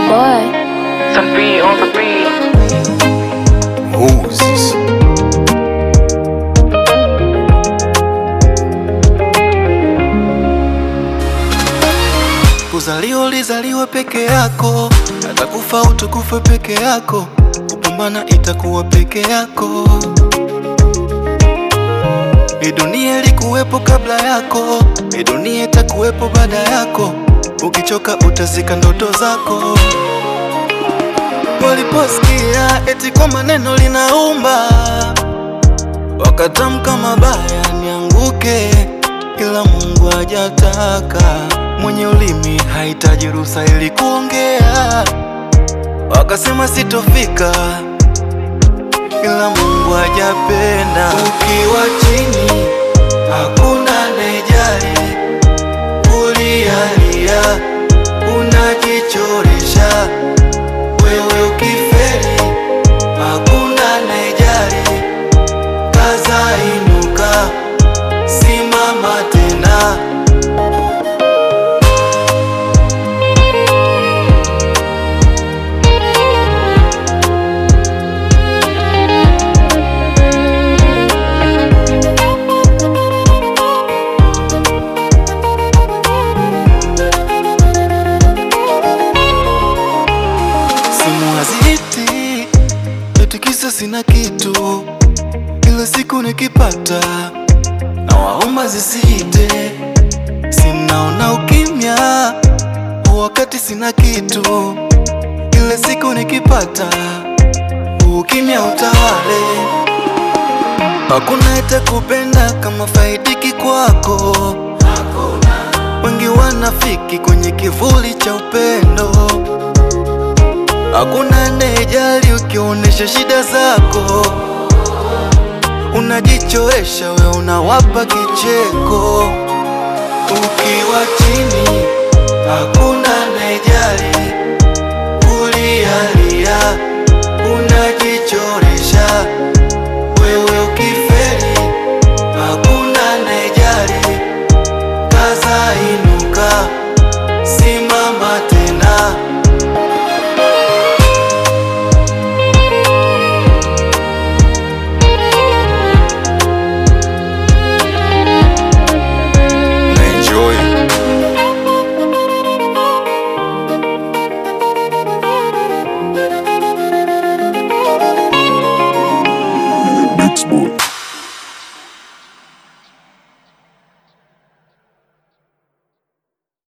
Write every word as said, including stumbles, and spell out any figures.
boy. Some beat on the beat. Who's this? Kuzaliwa ulizaliwa peke yako, hata kufa utakufa peke yako, kupambana itakuwa peke yako. Hii dunia ilikuwepo kabla yako, hii dunia itakuwepo baada yako. Ukichoka utazika ndoto zako. Waliposikia eti kwa maneno linaumba, wakatamka mabaya nianguke, ila Mungu hajataka. Mwenye ulimi hahitaji ruhusa ili kuongea. Wakasema sitofika, ila Mungu hajapenda. Ukiwa chini hakuna anayejali, ulialia unajichoresha. Wewe ukifeli hakuna anayejali, kaza inuka, simama tena. Simu haziti eti kisa sina kitu, ila siku nikipata na waomba zisite. Sinaona ukimya wakati sina kitu, ila siku nikipata ukimya utawale. Hakuna itakupenda kama faidiki kwako, wengi wanafiki kwenye kivuli cha upendo. Hakuna anayejali ukionesha shida zako, unajichoesha we unawapa kicheko. Ukiwa chini hakuna anayejali,